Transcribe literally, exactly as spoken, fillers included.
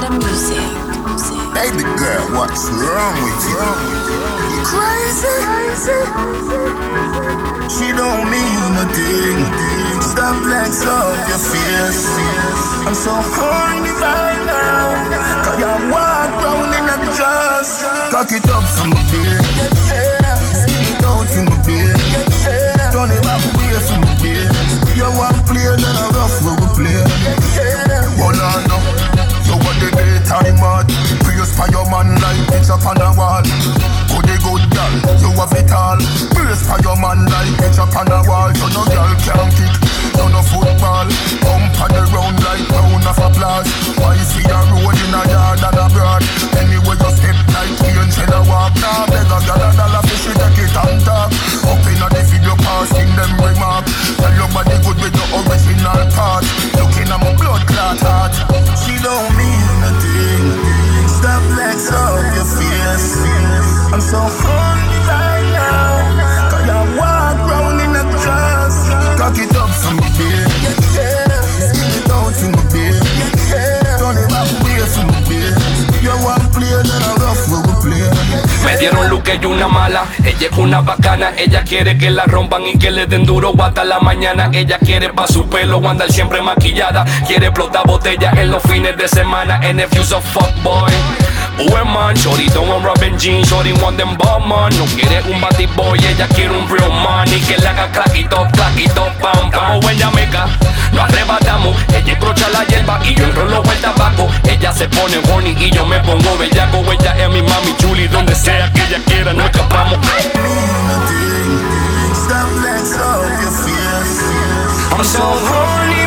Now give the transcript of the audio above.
the music. Baby girl, what's wrong with you? You crazy? She don't mean a thing. Stop flex up your face. I'm so horny right now. Cause you walk round in a dress. Cock it up from the bed. Skin it out from the bed. Turn it back away from the bed. You want play, then a rough we will play. Hold on now. You want the daytime mad. Praise for your man like picture on the wall. Good a good girl, you have it all. Praise for your man like picture on the wall. So no girl can kick, no no football. Pump on the round like pound of applause. Why see a road in a yard and abroad? Anyway you step like angel a walk. Now beg a girl a dollar fish you take it and talk. Up in a the video passing them remark. Tell your body good with the original part. Looking at my blood clot heart. She don't mean a thing. Stop flex up your face. I'm so horny right now. Cause you walk round in a dress. Cock it up from the bed. Skin it out from the bed. Turn it back away from the bed. You want play, then a rough we will play. Me dieron Luke y una mala. Ella es una bacana. Ella quiere que la rompan y que le den duro hasta la mañana. Ella quiere pa' su pelo andar siempre maquillada. Quiere explotar botellas en los fines de semana. And if you's a fuckboy, buen man, shorty don't want rubbing jeans, shorty want them ball man. No quiere un batty boy, ella quiere un real man. Y que le haga claquito, claquito, pam, pam. Estamos en Jamaica, nos arrebatamos. Ella encrocha la hierba y yo enrolo el tabaco. Ella se pone horny y yo me pongo bellaco. Ella es mi mami chuli, donde sea que ella quiera, no escapamos. Stop flex up your face. I'm so horny